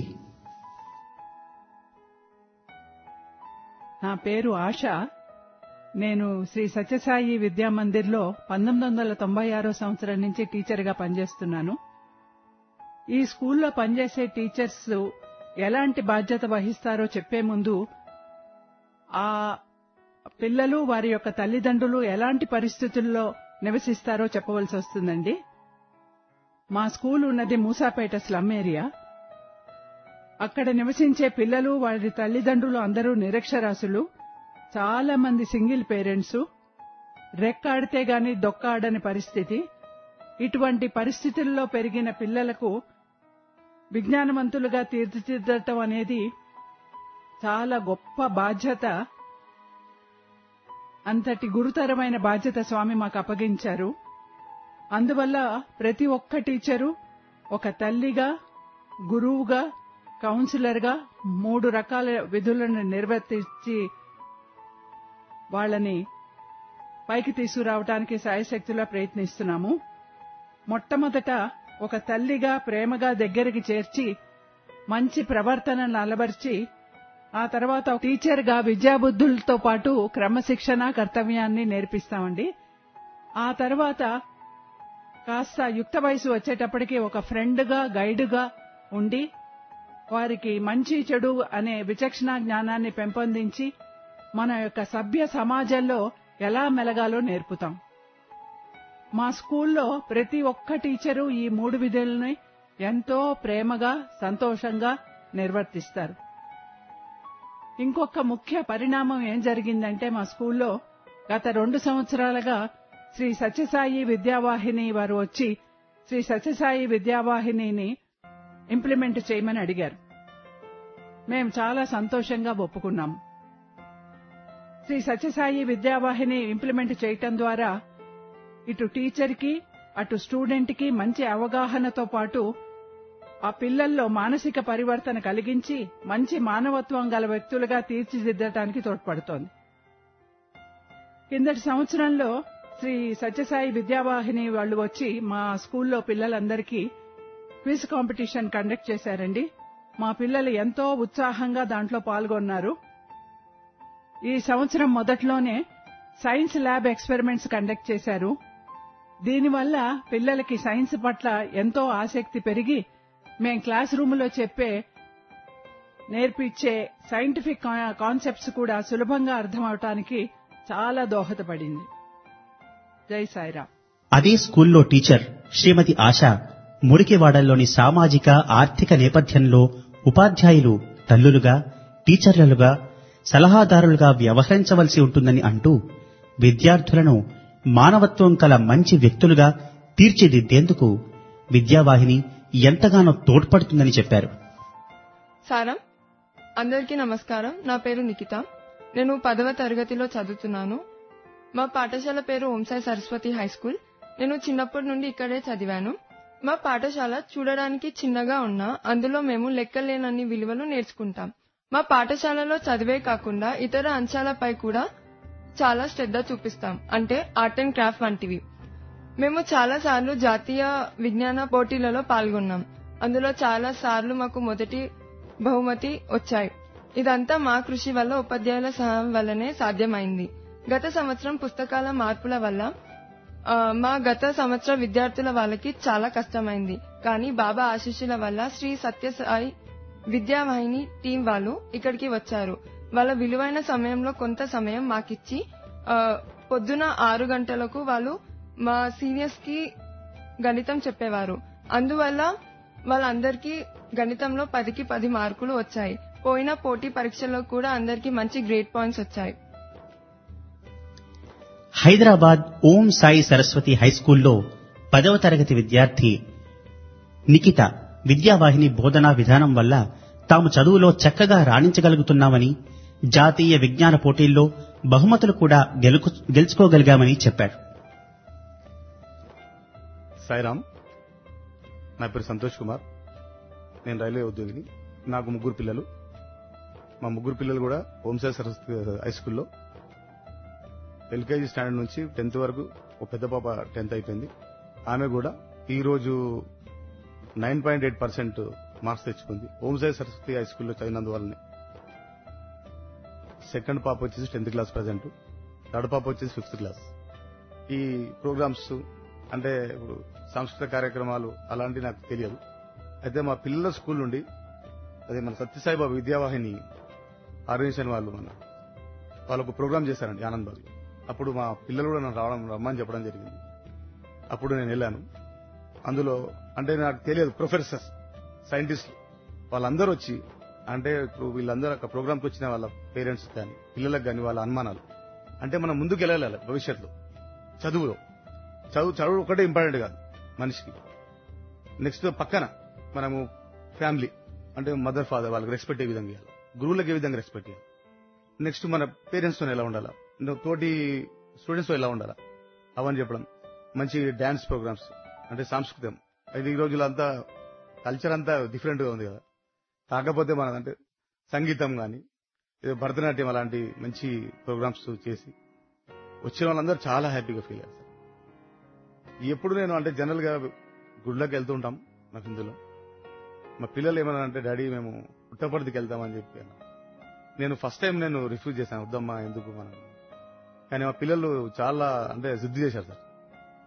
నా పేరు ఆశ. నేను శ్రీ సత్యసాయి విద్యామందిర్లో పంతొమ్మిది వందల తొంభై ఆరో సంవత్సరం నుంచి టీచర్గా పనిచేస్తున్నాను. ఈ స్కూల్లో పనిచేసే టీచర్స్ ఎలాంటి బాధ్యత వహిస్తారో చెప్పే ముందు ఆ పిల్లలు వారి యొక్క తల్లిదండ్రులు ఎలాంటి పరిస్థితుల్లో నివసిస్తారో చెప్పవలసి వస్తుందండి. మా స్కూల్ ఉన్నది మూసాపేట స్లమ్ ఏరియా. అక్కడ నివసించే పిల్లలు వారి తల్లిదండ్రులు అందరూ నిరక్షరాస్యులు. చాలా మంది సింగిల్ పేరెంట్స్. రెక్కాడితే గాని దొక్కాడని పరిస్థితి. ఇటువంటి పరిస్థితుల్లో పెరిగిన పిల్లలకు విజ్ఞానవంతులుగా తీర్చిదిద్దటం అనేది చాలా గొప్ప బాధ్యత. అంతటి గురుతరమైన బాధ్యత స్వామి మాకు అప్పగించారు. అందువల్ల ప్రతి ఒక్క టీచరు ఒక తల్లిగా, గురువుగా, కౌన్సిలర్గా మూడు రకాల విధులను నిర్వర్తించి వాళ్ళని పైకి తీసుకురావడానికి సాయశక్తిలో ప్రయత్నిస్తున్నాము. మొట్టమొదట ఒక తల్లిగా ప్రేమగా దగ్గరికి చేర్చి మంచి ప్రవర్తనను అలవర్చి, ఆ తర్వాత టీచర్గా విద్యాబుద్ధులతో పాటు క్రమశిక్షణ కర్తవ్యాన్ని నేర్పిస్తామండి. ఆ తర్వాత కాస్త యుక్త వయసు వచ్చేటప్పటికి ఒక ఫ్రెండ్గా గైడ్గా ఉండి వారికి మంచి చెడు అనే విచక్షణ జ్ఞానాన్ని పెంపొందించి మన యొక్క సభ్య సమాజంలో ఎలా మెలగాలో నేర్పుతాం. మా స్కూల్లో ప్రతి ఒక్క టీచరు ఈ మూడు విధులని ఎంతో ప్రేమగా సంతోషంగా నిర్వర్తిస్తారు. ఇంకొక ముఖ్య పరిణామం ఏం జరిగిందంటే మా స్కూల్లో గత రెండు సంవత్సరాలుగా శ్రీ సత్యసాయి విద్యావాహిని వారు వచ్చి శ్రీ సత్యసాయి విద్యావాహినిని ఇంప్లిమెంట్ చేయమని అడిగారు. మేము చాలా సంతోషంగా ఒప్పుకున్నాం. శ్రీ సత్యసాయి విద్యావాహిని ఇంప్లిమెంట్ చేయటం ద్వారా ఇటు టీచర్కి అటు స్టూడెంట్కి మంచి అవగాహనతో పాటు ఆ పిల్లల్లో మానసిక పరివర్తన కలిగించి మంచి మానవత్వం గల వ్యక్తులుగా తీర్చిదిద్దడానికి తోడ్పడుతోంది. కిందటి సంవత్సరంలో శ్రీ సత్యసాయి విద్యావాహిని వాళ్ళు వచ్చి మా స్కూల్లో పిల్లలందరికీ క్విజ్ కాంపిటీషన్ కండక్ట్ చేశారండి. మా పిల్లలు ఎంతో ఉత్సాహంగా దాంట్లో పాల్గొన్నారు. ఈ సంవత్సరం మొదట్లోనే సైన్స్ ల్యాబ్ ఎక్స్పెరిమెంట్స్ కండక్ట్ చేశారు. దీనివల్ల పిల్లలకి సైన్స్ పట్ల ఎంతో ఆసక్తి పెరిగి మేం క్లాస్ రూములో చెప్పే నేర్పించే సైంటిఫిక్ కాన్సెప్ట్స్ కూడా సులభంగా అర్థమవటానికి చాలా దోహదపడింది. జై సాయిరాం. అదే స్కూల్లో టీచర్ శ్రీమతి ఆశ మురికివాడల్లోని సామాజిక ఆర్థిక నేపథ్యంలో ఉపాధ్యాయులు తల్లులుగా టీచర్లుగా సలహాదారులుగా వ్యవహరించవలసి ఉంటుందని అంటూ విద్యార్థులను మానవత్వం కల మంచి వ్యక్తులుగా తీర్చిదిద్దేందుకు విద్యావాహిని ఎంతగానో తోడ్పడుతుందని చెప్పారు. సారం, అందరికీ నమస్కారం. నా పేరు నిఖిత. నేను పదవ తరగతిలో చదువుతున్నాను. మా పాఠశాల పేరు ఓంసాయి సరస్వతి హై స్కూల్. నేను చిన్నప్పటి నుండి ఇక్కడే చదివాను. మా పాఠశాల చూడడానికి చిన్నగా ఉన్నా అందులో మేము లెక్కలేనన్ని విలువలు నేర్చుకుంటాం. మా పాఠశాలలో చదివే కాకుండా ఇతర అంశాలపై కూడా చాలా శ్రద్ధ చూపిస్తాం. అంటే ఆర్ట్ అండ్ క్రాఫ్ట్ వంటివి. మేము చాలా సార్లు జాతీయ విజ్ఞాన పోటీలలో పాల్గొన్నాం. అందులో చాలా సార్లు మాకు మొదటి బహుమతి వచ్చాయి. ఇదంతా మా కృషి వల్ల ఉపాధ్యాయుల సహాయం వల్లనే సాధ్యమైంది. గత సంవత్సరం పుస్తకాల మార్పుల వల్ల మా గత సంవత్సర విద్యార్థుల వాళ్ళకి చాలా కష్టమైంది. కానీ బాబా ఆశీస్సుల వల్ల శ్రీ సత్యసాయి విద్యావాహిని టీం వాళ్ళు ఇక్కడికి వచ్చారు. వాళ్ళ విలువైన సమయంలో కొంత సమయం మాకిచ్చి పొద్దున ఆరు గంటలకు వాళ్ళు మా సీనియర్స్ కి గణితం చెప్పేవారు. అందువల్ల వాళ్ళందరికీ గణితంలో పదికి పది మార్కులు వచ్చాయి. పోయిన పోటీ పరీక్షల్లో కూడా అందరికీ మంచి గ్రేడ్ పాయింట్స్ వచ్చాయి. హైదరాబాద్ ఓం సాయి సరస్వతి హైస్కూల్లో పదవ తరగతి విద్యార్థి నిఖిత విద్యావాహిని బోధనా విధానం వల్ల తాము చదువులో చక్కగా రాణించగలుగుతున్నామని, జాతీయ విజ్ఞాన పోటీల్లో బహుమతులు కూడా గెలుచుకోగలిగామని చెప్పాడు. సాయిరాం, నా పేరు సంతోష్ కుమార్. నేను రైల్వే ఉద్యోగిని. నాకు ముగ్గురు పిల్లలు. మా ముగ్గురు పిల్లలు కూడా ఓంసాయి సరస్వతి హై స్కూల్లో ఎల్కేజీ స్టాండర్డ్ నుంచి టెన్త్ వరకు ఒక పెద్ద పాప టెన్త్ అయిపోయింది. ఆమె కూడా ఈ రోజు nine point eight percent marks తెచ్చుకుంది ఓంసాయి సరస్వతి హై స్కూల్లో చదివినందువల్లనే. సెకండ్ పాప వచ్చేసి టెన్త్ క్లాస్ ప్రజెంట్, థర్డ్ పాప వచ్చేసి ఫిఫ్త్ క్లాస్. ఈ ప్రోగ్రామ్స్ అంటే ఇప్పుడు సాంస్కృతిక కార్యక్రమాలు అలాంటివి నాకు తెలియదు. అయితే మా పిల్లల స్కూల్ నుండి అదే మన సత్యసాయిబాబా విద్యావాహిని ఆర్గనైజేషన్ వాళ్ళు మన వాళ్ళు ఒక ప్రోగ్రామ్ చేశారండి ఆనందబాగ్. అప్పుడు మా పిల్లలు కూడా నన్ను రావడం రమ్మని చెప్పడం జరిగింది. అప్పుడు నేను వెళ్ళాను. అందులో అంటే నాకు తెలియదు ప్రొఫెసర్స్ సైంటిస్టులు వాళ్ళందరూ వచ్చి అంటే ఇప్పుడు వీళ్ళందరూ ఒక ప్రోగ్రామ్కి వచ్చిన వాళ్ళ పేరెంట్స్ కానీ పిల్లలకు కానీ వాళ్ళ అనుమానాలు అంటే మనం ముందుకు వెళ్ళాలి భవిష్యత్తులో చదువులో. చదువు చదువు ఒకటే ఇంపార్టెంట్ కాదు మనిషికి. నెక్స్ట్ పక్కన మనము ఫ్యామిలీ అంటే మదర్ ఫాదర్ వాళ్ళకి రెస్పెక్ట్ ఏ విధంగా ఇవ్వాలి, గురువులకు ఏ విధంగా రెస్పెక్ట్ ఇవ్వాలి, నెక్స్ట్ మన పేరెంట్స్ తో ఎలా ఉండాలా, తోటి స్టూడెంట్స్ తో ఎలా ఉండాలా అవన్నీ చెప్పడం. మంచి డాన్స్ ప్రోగ్రామ్స్ అంటే సాంస్కృతికం. అయితే ఈ రోజుల్లో అంతా కల్చర్ అంతా డిఫరెంట్ గా ఉంది కదా. కాకపోతే మన అంటే సంగీతం గాని భరతనాట్యం అలాంటి మంచి ప్రోగ్రామ్స్ చేసి వచ్చిన వాళ్ళందరూ చాలా హ్యాపీగా ఫీల్ అయ్యారు. ఎప్పుడు నేను అంటే జనరల్ గా గుళ్ళకి వెళ్తూ ఉంటాం మా హిందులో. మా పిల్లలు ఏమన్నా అంటే డాడీ మేము పుట్టపర్తికి వెళ్తామని చెప్పి నేను ఫస్ట్ టైం నేను రిఫ్యూజ్ చేశాను, వద్దమ్మా ఎందుకు మనం. కానీ మా పిల్లలు చాలా అంటే జిద్దు చేశారు సార్.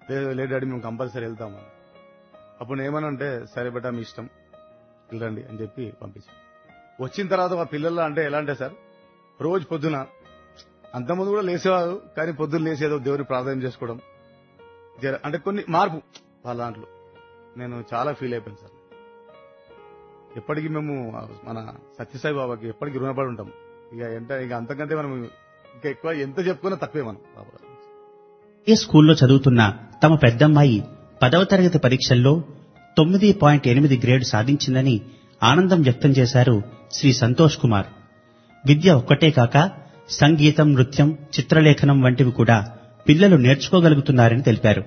లేదు డాడీ మేము కంపల్సరీ వెళ్తాము. అప్పుడు ఏమనంటే సరే బెటా మీ ఇష్టం వెళ్ళండి అని చెప్పి పంపించాం. వచ్చిన తర్వాత మా పిల్లల్లో అంటే ఎలా అంటే సార్ రోజు పొద్దున అంతకుముందు కూడా లేసేవారు, కానీ పొద్దున్న లేసేదో దేవుని ప్రార్థన చేసుకోవడం అంటే కొన్ని మార్పు వాళ్ళ దాంట్లో నేను చాలా ఫీల్ అయిపోయాను సార్. ఎప్పటికీ మేము మన సత్యసాయి బాబాకి ఎప్పటికీ రుణపడి ఉంటాం. ఇక ఎంత ఇక అంతకంటే మనం ఇంకా ఎక్కువ ఎంత చెప్పుకున్నా తప్పే మనం. బాబా ఏ స్కూల్లో చదువుతున్న తమ పెద్దమ్మాయి పదవ తరగతి పరీక్షల్లో తొమ్మిది పాయింట్ ఎనిమిది గ్రేడ్ సాధించిందని ఆనందం వ్యక్తం చేశారు శ్రీ సంతోష్ కుమార్. విద్య ఒక్కటే కాక సంగీతం, నృత్యం, చిత్రలేఖనం వంటివి కూడా పిల్లలు నేర్చుకోగలుగుతున్నారని తెలిపారు.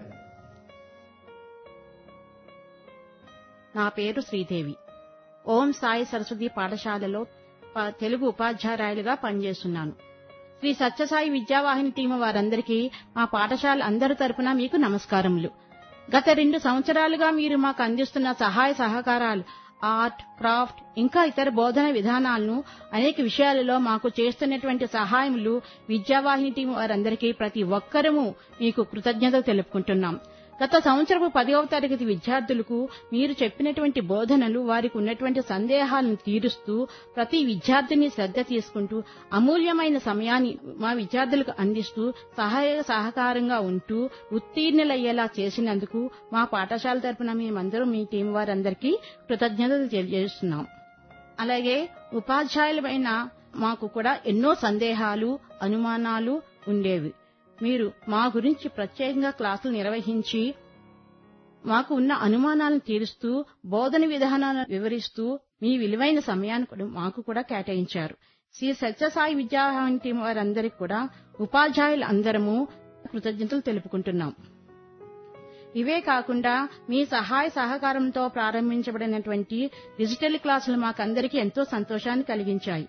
నా పేరు శ్రీదేవి. ఓం సాయి సరస్వతి పాఠశాలలో తెలుగు ఉపాధ్యాయురాలుగా పనిచేస్తున్నాను. శ్రీ సత్యసాయి విద్యావాహిని టీం వారందరికీ మా పాఠశాల అందరి తరపున మీకు నమస్కారములు. గత రెండు సంవత్సరాలుగా మీరు మాకు అందిస్తున్న సహాయ సహకారాలు, ఆర్ట్, క్రాఫ్ట్ ఇంకా ఇతర బోధన విధానాలను అనేక విషయాలలో మాకు చేస్తున్నటువంటి సహాయములు విద్యావాహిని టీం వారందరికీ ప్రతి ఒక్కరము మీకు కృతజ్ఞతలు తెలుపుకుంటున్నాం. గత సంవత్సరపు పదవ తరగతి విద్యార్థులకు మీరు చెప్పినటువంటి బోధనలు వారికి ఉన్నటువంటి సందేహాలను తీరుస్తూ ప్రతి విద్యార్థిని శ్రద్ధ తీసుకుంటూ అమూల్యమైన సమయాన్ని మా విద్యార్థులకు అందిస్తూ సహాయ సహకారంగా ఉంటూ ఉత్తీర్ణులయ్యేలా చేసినందుకు మా పాఠశాల తరపున మేమందరం మీ టీం వారందరికీ కృతజ్ఞతలు తెలియజేస్తున్నాం. అలాగే ఉపాధ్యాయులమైన మాకు కూడా ఎన్నో సందేహాలు, అనుమానాలు ఉండేవి. మీరు మా గురించి ప్రత్యేకంగా క్లాసులు నిర్వహించి మాకు ఉన్న అనుమానాలను తీరుస్తూ బోధన విధానాలను వివరిస్తూ మీ విలువైన సమయాన్ని మాకు కూడా కేటాయించారు. శ్రీ సత్యసాయి విద్యావాహిని టీం వారందరికీ కూడా ఉపాధ్యాయులు అందరము కృతజ్ఞతలు తెలుపుకుంటున్నాం. ఇవే కాకుండా మీ సహాయ సహకారంతో ప్రారంభించబడినటువంటి డిజిటల్ క్లాసులు మాకందరికీ ఎంతో సంతోషాన్ని కలిగించాయి.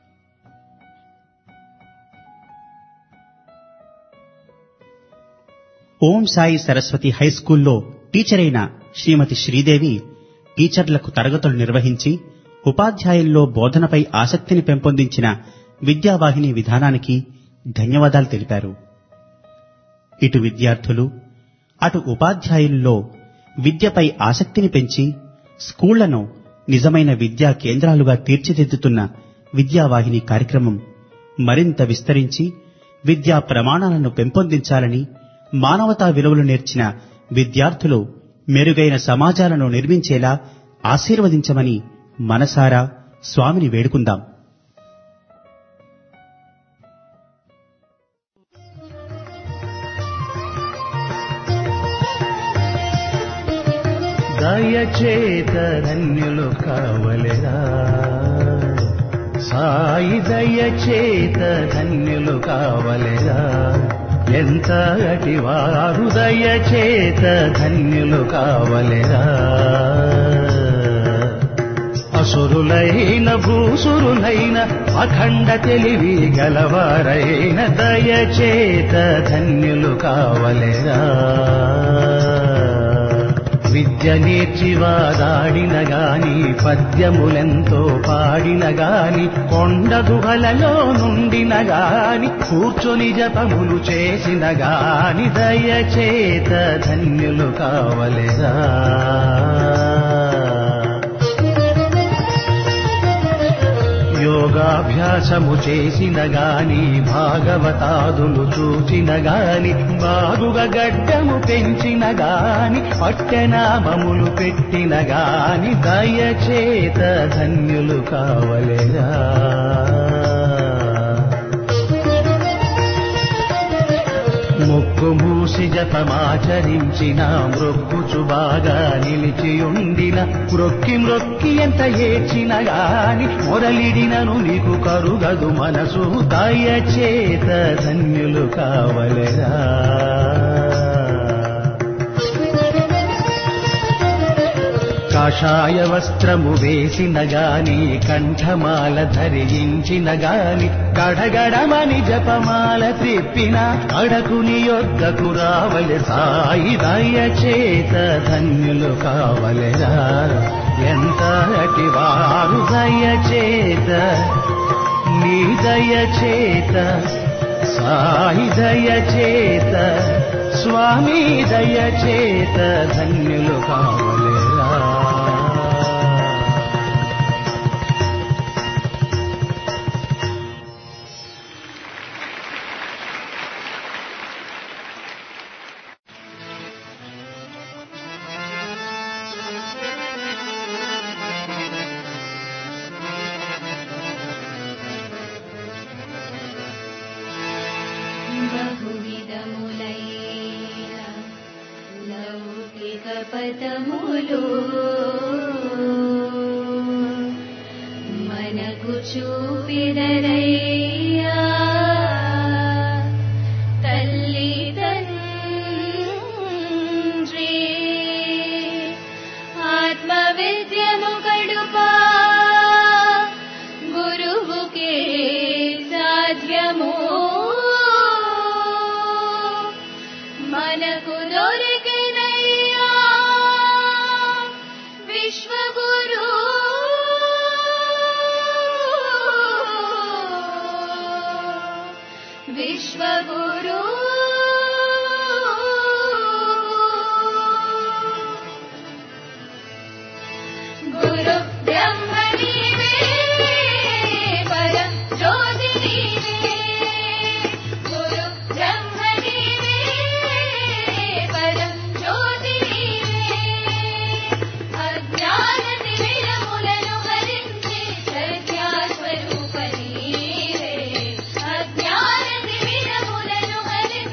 ఓం సాయి సరస్వతి హైస్కూల్లో టీచర్ అయిన శ్రీమతి శ్రీదేవి టీచర్లకు తరగతులు నిర్వహించి ఉపాధ్యాయుల్లో బోధనపై ఆసక్తిని పెంపొందించిన విద్యావాహిని విధానానికి ధన్యవాదాలు తెలిపారు. ఇటు విద్యార్థులు అటు ఉపాధ్యాయుల్లో విద్యపై ఆసక్తిని పెంచి స్కూళ్లను నిజమైన విద్యా కేంద్రాలుగా తీర్చిదిద్దుతున్న విద్యావాహిని కార్యక్రమం మరింత విస్తరించి విద్యా ప్రమాణాలను పెంపొందించాలని, మానవతా విలువలు నేర్చిన విద్యార్థులు మెరుగైన సమాజాలను నిర్మించేలా ఆశీర్వదించమని మనసారా స్వామిని వేడుకుందాం. దయచేత ధన్యులు కావలెరా సాయి, దయచేత ధన్యులు కావలెరా ఎంత అటివారు దయచేత ధన్యులు కావలెరా. అసురులైన భూసురులైన అఖండ తెలివి గలవారైన దయచేత ధన్యులు కావలెరా. విద్య నేర్చివాదాడిన గాని పద్యములెంతో పాడిన గాని కొండ గుహలలో నుండిన గాని కూర్చొని జపములు చేసిన గాని దయచేత ధన్యులు కావలెరా. యోగాభ్యాసము చేసిన గాని భాగవతాదులు చూచిన గాని బాగుగా గడ్డము పెంచిన గాని పట్టెనామములు పెట్టిన గాని దయచేత ధన్యులు కావలెరా. మొక్కు మూసి జపమాచరించిన మ్రొక్కుచు బాగా నిలిచియుండిన మ్రొక్కి మ్రొక్కి ఎంత ఏడ్చిన గాని మొరలిడినను నీకు కరుగదు మనసు దయచేత ధన్యులు కావలెరా. కాషాయ వస్త్రము వేసిన గాని కంఠమాల ధరించిన గాని గడగడమని జపమాల త్రిప్పిన అడకుని యొద్దకు రావలె సాయి దయచేత ధన్యులు కావలెరా. ఎంత అటివారు దయచేత నీ దయచేత సాయి దయ చేత స్వామి దయ చేత ధన్యులు కావలేరా. పదములు మనకు చూపిదరయ్యా తల్లి తండ్రి ఆత్మ విద్యము గడుపా గురువుకే సాధ్యము మనకు దొరికినయ్యా విశ్వగురు విశ్వగురు గురు బ్రహ్మ నీవే పరం జ్యోతి నీవే గురు బ్రహ్మ నీవే పరం జ్యోతి నీవే అజ్ఞాన తిమిరములను హరించి సత్యాస్వరూప నీవే అజ్ఞాన తిమిరములను హరించి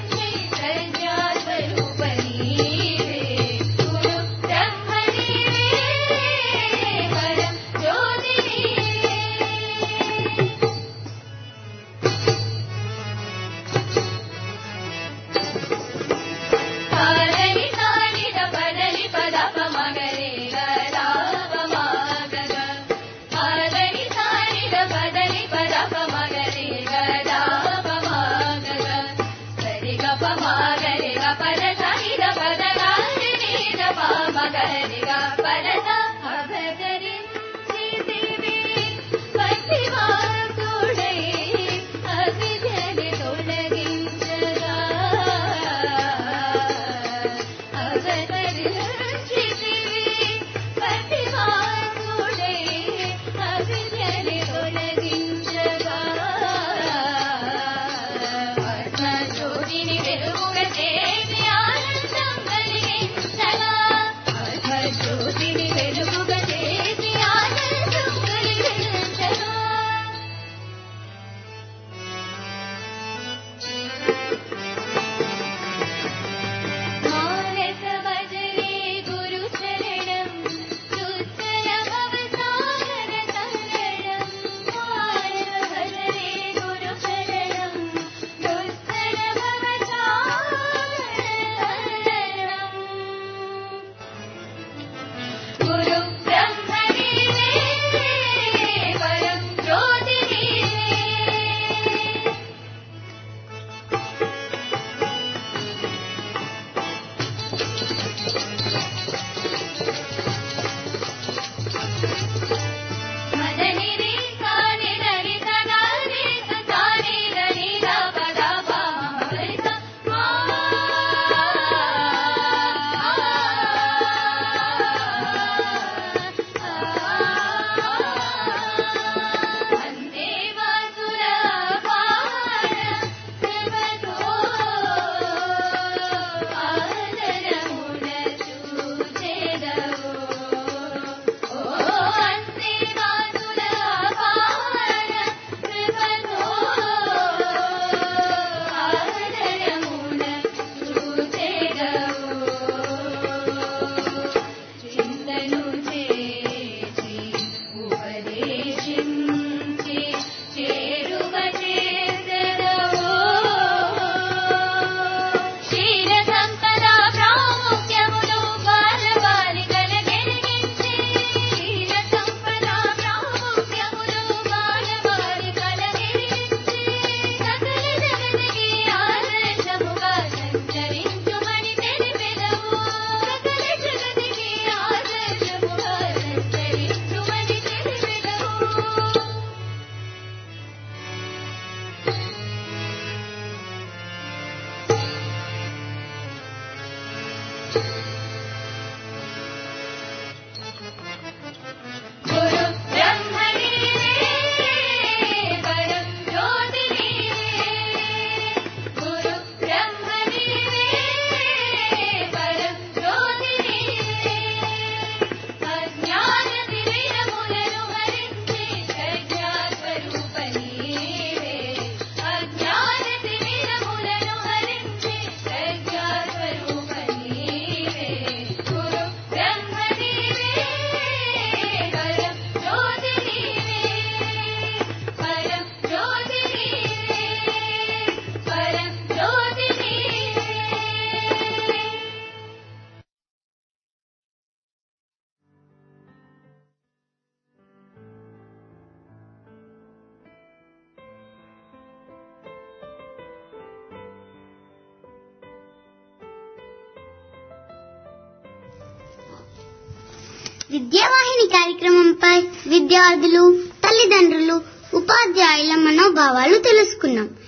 విద్యావాహిని కార్యక్రమంపై విద్యార్థులు, తల్లిదండ్రులు, ఉపాధ్యాయుల మనోభావాలు తెలుసుకున్నాం.